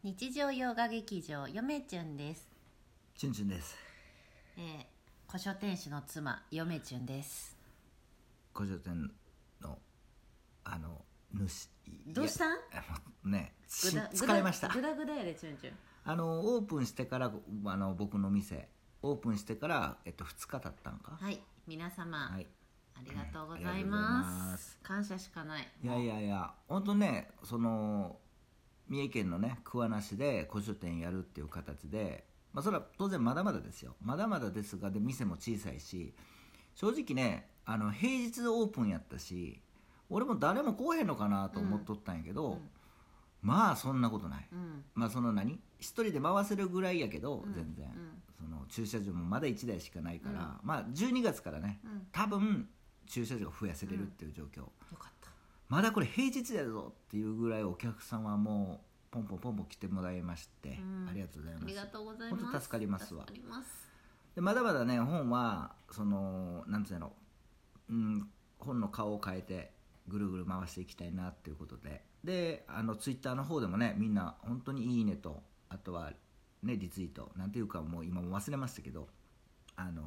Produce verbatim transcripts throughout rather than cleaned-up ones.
日常洋画劇場よめちゅんです。 チュンチュンです。 えー、古書店主の妻よめちゅんです。 古書店のあの主。 どうしたん？ ね、 ぐだ疲れました。 ぐだぐだやでチュンチュン。 あのオープンしてからあの僕の店オープンしてからえっとふつか経ったんか。 はい、皆様、 はい、 ありがとうございます。 うん、ありがとうございます。 感謝しかない。 いやいやいや、本当ね、その三重県のね桑名市で古書店やるっていう形で、まあそれは当然まだまだですよ。まだまだですが、で店も小さいし、正直ね、あの平日オープンやったし、俺も誰も来へんのかなと思っとったんやけど、うん、まあそんなことない。うん、まあその何一人で回せるぐらいやけど、うん、全然、うん、その駐車場もまだいちだいしかないから、うん、まあじゅうにがつからね、うん、多分駐車場が増やせれるっていう状況。 よかった。 まだこれ平日やぞっていうぐらいお客さんはもうポンポンポンポン来てもらいまして、うん、ありがとうございます。 ありがとうございます。 本当助かりますわ。 助かります。 でまだまだね、本はそのなんつうの、うん、本の顔を変えてぐるぐる回していきたいなっていうことで、であのツイッターの方でもね、みんな本当にいいねと、あとはねリツイートなんていうか、もう今も忘れましたけど、あの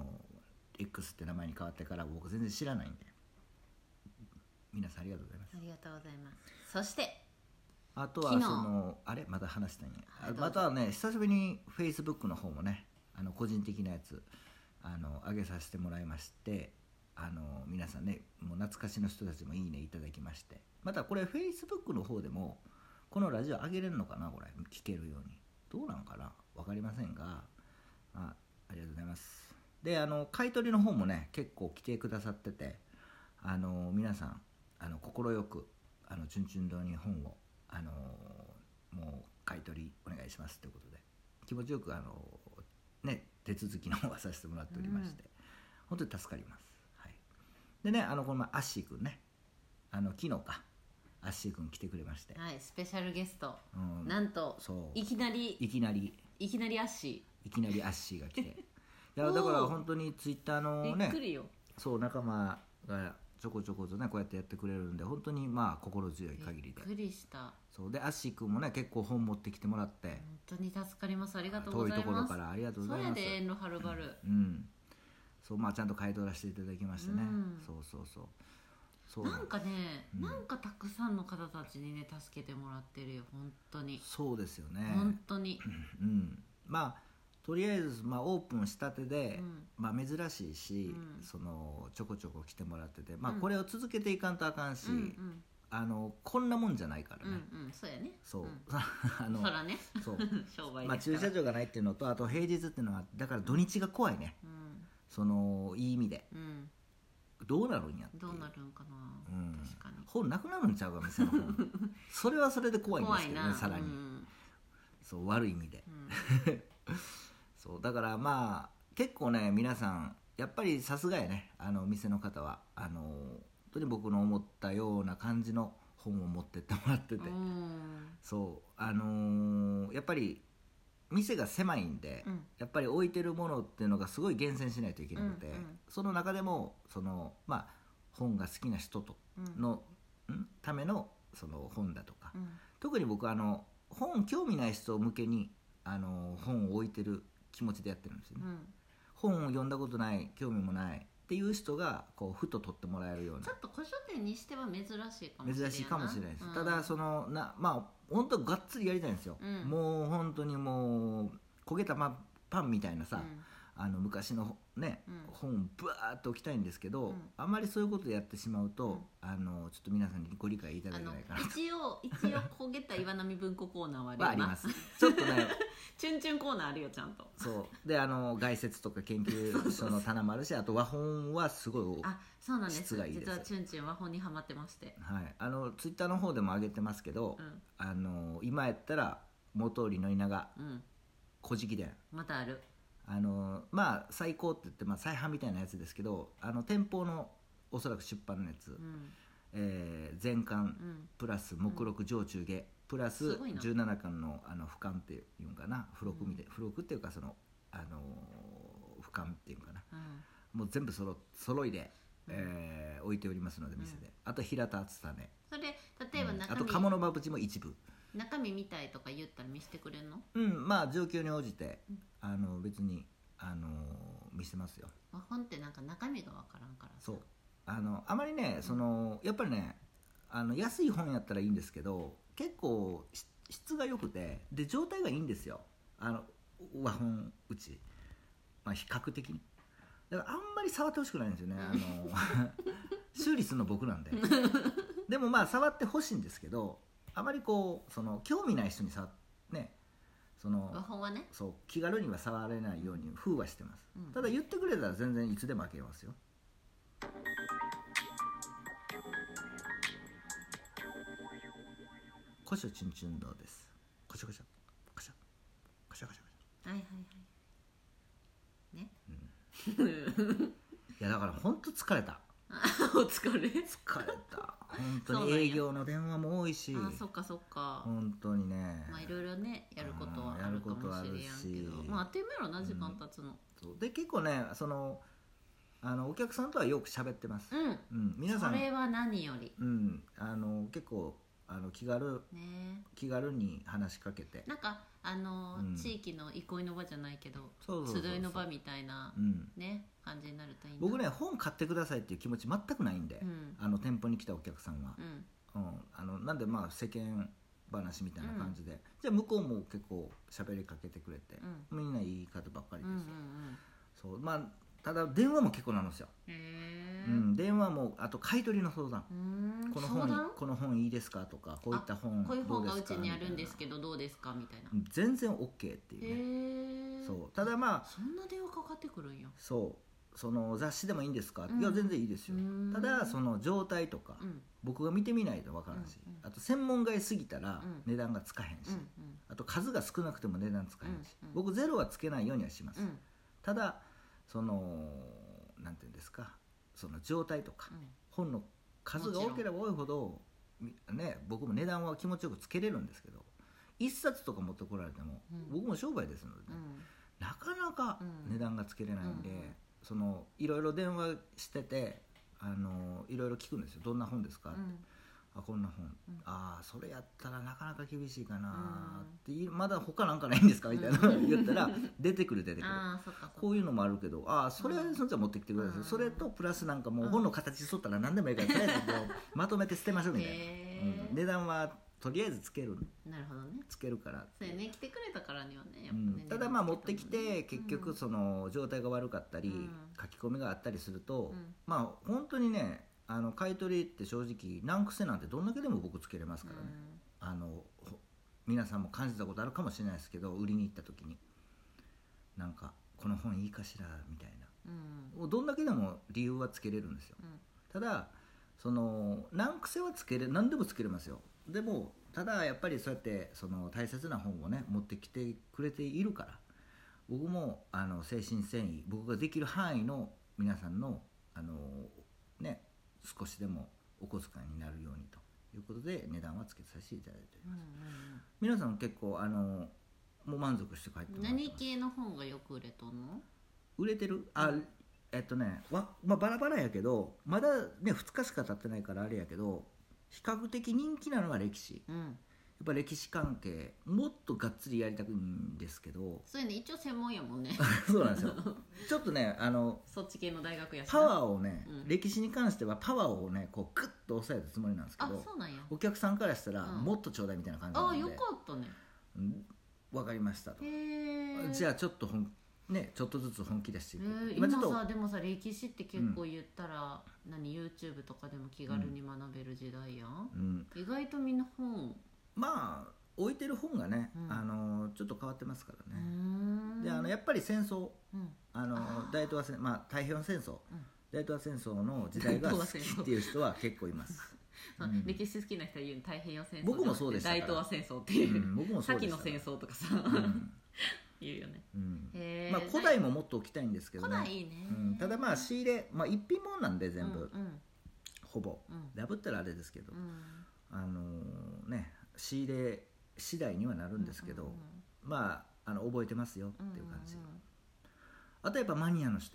X って名前に変わってから僕全然知らないんで、皆さんありがとうございます。 ありがとうございます。そしてあとはそのあれまだ話したいね、はい、またはね、久しぶりに Facebook の方もね、あの個人的なやつあの上げさせてもらいまして、あの皆さんね、もう懐かしの人たちもいいねいただきまして、またこれ Facebook の方でもこのラジオ上げれるのかな、これ聞けるようにどうなんかな、分かりませんが、あ、ありがとうございます。で、あの買い取りの方もね結構来てくださってて、あの皆さんあの快くあのチュンチュン堂に本をあのもう買い取りお願いしますということで、気持ちよくあのね手続きの方はさせてもらっておりまして、うん、本当に助かります。はい、でね、あのこの前アッシーくんね、あの昨日かアッシーくん来てくれまして、 はい、スペシャルゲスト、 うん、 なんといきなりいきなりいきなりアッシーいきなりアッシーが来ていやだから本当にツイッターのね、 びっくりよ。 そう仲間がちょこちょことねこうやってやってくれるんで、本当にまあ心強い限りでびっくりした。 そうで、アッシーくんもね結構本持ってきてもらって、 本当に助かります。ありがとうございます。 遠いところからありがとうございます。 それで遠路はるばる、 うん、うん、そうまあちゃんと買い取らせていただきましてね、うん、そうそうそうそうなんかね、うん、なんかたくさんの方たちにね助けてもらってるよ、本当に。 そうですよね、 本当に、 うん、まあとりあえず、まあ、オープンしたてで、うん、まあ、珍しいし、うん、そのちょこちょこ来てもらってて、まあ、これを続けていかんとあかんし、うんうん、あのこんなもんじゃないからね、 うんうん、そうやね、 そう、うん、 あのそらね、 そう商売ですから、 まあ、駐車場がないっていうのと、あと平日っていうのはだから土日が怖いね、うん、そのいい意味で、うん、どうなるんやって、 どうなるんかな、うん、確かに本なくなるんちゃうか、店の本それはそれで怖いんですけどね、さらに、うん、そう悪い意味で、うんそうだからまあ結構ね、皆さんやっぱりさすがやね、あの店の方はあの本当に僕の思ったような感じの本を持ってってもらってて、そうあのー、やっぱり店が狭いんで、うん、やっぱり置いてるものっていうのがすごい厳選しないといけなくて、うんうん、その中でもそのまあ本が好きな人との、うん、ためのその本だとか、うん、特に僕あの本興味ない人向けにあの本を置いてる気持ちでやってるんですよね、うん、本を読んだことない、興味もないっていう人がこうふと取ってもらえるような、 ちょっと古書店にしては珍しいかもしれない、 珍しいかもしれないです、うん、ただそのなまあ本当がっつりやりたいんですよ、うん、もう本当にもう焦げたパンみたいなさ、うん、あの昔のね、うん、本ブワーッと置きたいんですけど、うん、あんまりそういうことやってしまうと、うん、あのちょっと皆さんにご理解いただけないかなと。 一応一応焦げた岩波文庫コーナーはあるよな、 あります。ちょっとねチュンチュンコーナーあるよちゃんと。 そうで、あの概説とか研究書の棚もあるし、あと和本はすごいあそうなんです質がいいです。 実はチュンチュン和本にハマってまして、 はい、あのツイッターの方でも上げてますけど、うん、あの今やったら元織宣長、うん、古事記伝またある、 あのまあ最高って言って、まあ、再販みたいなやつですけど、あの店舗のおそらく出版のやつ、うん、えー、全巻、うん、プラス目録上中下、プラスじゅうななかん の, あの俯瞰っていうんかな、付録みたい、うん、付録っていうかその、あのー、俯瞰っていうかな、うん、もう全部そろ揃いで、うん、えー、置いておりますので店で、うん、あと平田篤胤、 それ例えば中身、 うん、あと鴨の馬淵も一部中身見たいとか言ったら見せてくれんの？ うんまあ状況に応じて、 うん、 あの別にあの見せますよ。 本ってなんか中身がわからんからさ。 そうあのあまりねそのやっぱりねあの安い本やったらいいんですけど結構質が良くてで状態がいいんですよあの和本うち、まあ、比較的にだからあんまり触ってほしくないんですよねあの修理するの僕なんででもまあ触ってほしいんですけどあまりこうその興味ない人に触ねその和本はねそう気軽には触れないように封はしてます、うん、ただ言ってくれたら全然いつでも開けますよ。コショチュンチュン堂です。コショコショコショコショコショはいはいはいね、 うん、いやだから本当疲れたお疲れ疲れた本当に営業の電話も多いしあそっかそっか本当にねまあいろいろねやることはあるかもしれやんけどまああっという間やろな時間経つの、うん、 そうで結構ねそのあのお客さんとはよく喋ってます、 うんうん、皆さんそれは何より、 うん、あの結構あの気軽、 ね、 気軽に話しかけてなんかあの、うん、地域の憩いの場じゃないけど集いの場みたいな、うん、ね感じになるといいな。 僕ね本買ってくださいっていう気持ち全くないんで、うん、あの店舗に来たお客さんは、うんうん、あのなんでまあ世間話みたいな感じで、うん、じゃあ向こうも結構喋りかけてくれて、うん、みんないい方ばっかりですよ、うんうんうん、そうまあただ電話も結構なんですよ、うん、電話もあと買い取りの相談この本この本いいですかとかこういった本こういう本がうちにあるんですけどどうですかみたいな全然 OK っていうねそうただまあそんな電話かかってくるんやそうその雑誌でもいいんですか、うん、いや全然いいですよただその状態とか、うん、僕が見てみないと分からんし、うんうん、あと専門外すぎたら値段がつかへんし、うんうん、あと数が少なくても値段つかへんし、うんうん、僕ゼロはつけないようにはします、うん、ただそのなんていうんですかその状態とか、うん、本の数が多ければ多いほど、ね、僕も値段は気持ちよくつけれるんですけど一冊とか持ってこられても、うん、僕も商売ですので、ねうん、なかなか値段がつけれないんで、うん、そのいろいろ電話しててあのいろいろ聞くんですよどんな本ですかって、うんあこんな本、うん、ああそれやったらなかなか厳しいかなって、うん、まだ他なんかないんですかみたいなの言ったら出てくる出てくるあそっかそっかこういうのもあるけどああそれはそっちは持ってきてください、うん、それとプラスなんかもう本の形しとったら何でもいいからとりあえずまとめて捨てましょうみたいな、うん、値段はとりあえずつけるなるほどねつけるからそうね来てくれたからにはねやっぱね、 うん、ただまあ持ってきて結局その状態が悪かったり、うん、書き込みがあったりすると、うん、まあ本当にねあの買い取りって正直難癖なんてどんだけでも僕つけれますからね、うん、あの皆さんも感じたことあるかもしれないですけど売りに行った時になんかこの本いいかしらみたいな、うん、どんだけでも理由はつけれるんですよ、うん、ただその難癖はつけれ何でもつけれますよでもただやっぱりそうやってその大切な本をね持ってきてくれているから僕もあの誠心誠意僕ができる範囲の皆さんのあのね少しでもお小遣いになるようにということで値段はつけさせていただいております、うんうん、皆さん結構あのもう満足して帰ってもらってます。 何系の本がよく売れとんの？ 売れてるあ、うん、えっとねわ、まあ、バラバラやけどまだねふつかしか経ってないからあれやけど比較的人気なのは歴史、うん、やっぱ歴史関係もっとがっつりやりたくいんですけどそういうね一応専門やもんねそうなんですよちょっとねあのそっち系の大学やしパワーをね、うん、歴史に関してはパワーをねこうグッと抑えたつもりなんですけどあそうなんやお客さんからしたら、うん、もっとちょうだいみたいな感じなのであよかったね、 うん、分かりましたとへじゃあちょっと本ねちょっとずつ本気出していく、 えー、今さでもさ歴史って結構言ったら、うん、何 YouTube とかでも気軽に学べる時代やん、うん、意外とみんな本まあ置いてる本がね、うん、あのちょっと変わってますからねであのやっぱり戦争、うん、あの大東亜戦、まあ、太平洋戦争、うん、大東亜戦争の時代が好きっていう人は結結構いますうん、歴史好きな人は言う太平洋戦争僕もそうでした大東亜戦争っていう、 うん、僕もそうでした先の戦争とかさ、うん言うよね、 うんまあ、古代ももっと置きたいんですけどね古代いいね、 うん、ただまあ仕入れ、まあ、一品物なんで全部、うんうん、ほぼ、うん、ダブったらあれですけど、うん、あのー、ね仕入れ次第にはなるんですけど、うんうんうん、まあ、あの覚えてますよっていう感じ、うんうんうん、あとやっぱマニアの人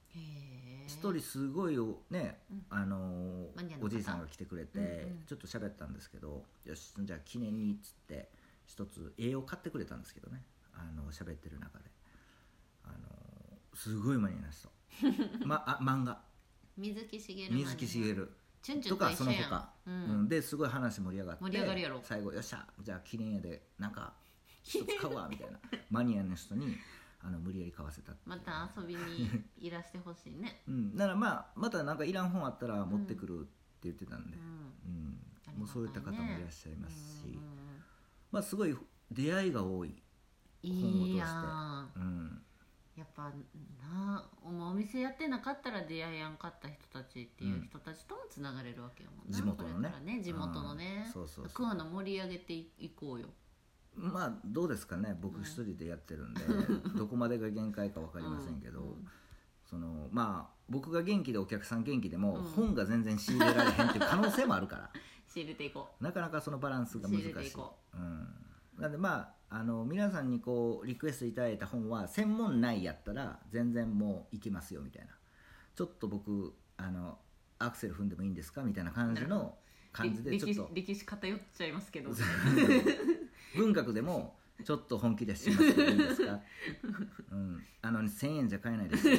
一人すごいね、うん、あのおじいさんが来てくれて、うんうん、ちょっと喋ったんですけど、よしじゃあ記念にっつって一つ絵を買ってくれたんですけどね、あの喋ってる中であのすごいマニアな人ま、あ漫画水木しげる水木しげるチュンチュンとかその他、うんうん、ですごい話盛り上がって盛り上がるやろ最後よっしゃじゃあ記念絵でなんか一つ買うわみたいなマニアの人にあの無理やり買わせたまた遊びにいらしてほしいね、 うん、だからまあまたなんかいらん本あったら持ってくるって言ってたんで、うんうんうん、もうそういった方もいらっしゃいますし、うんうん、まあすごい出会いが多い本を通していいやん、うん、やっぱなお店やってなかったら出会いやんかった人たちっていう人たちともつながれるわけやもんな、 地元のね、 ね地元のね、 うん、そうそうそう桑名盛り上げていこうよ。 まあどうですかね、僕一人でやってるんで、うん、どこまでが限界か分かりませんけど、うんうん、そのまあ僕が元気でお客さん元気でも、うん、本が全然仕入れられへんっていう可能性もあるから仕入れていこう、なかなかそのバランスが難しい。仕入れていこう、うん、なんでまああの皆さんにこうリクエストいただいた本は専門内やったら全然もういけますよみたいな、ちょっと僕あのアクセル踏んでもいいんですかみたいな感じの感じでちょっと歴史偏っちゃいますけど文学でもちょっと本気でしますけどいいですか、うん、あのせんえんじゃ買えないですよ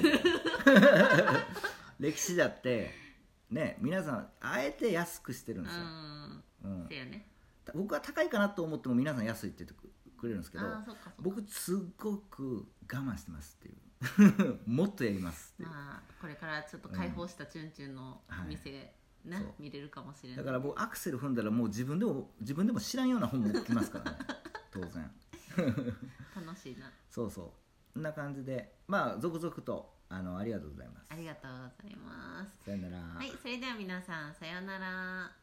歴史だってね皆さんあえて安くしてるんですよ、うんうん、ね、僕は高いかなと思っても皆さん安いって言ってくれるんですけど、僕すっごく我慢してますっていうもっとやりますっていう、 まあ、これからちょっと開放したチュンチュンの店、うんはいね、見れるかもしれない。 だから僕アクセル踏んだらもう自分でも自分でも知らんような本も来ますからね当然楽しいな。 そうそうこんな感じでまあ続々と あのありがとうございます。 ありがとうございます。 さよなら。 はい、それでは皆さんさよなら。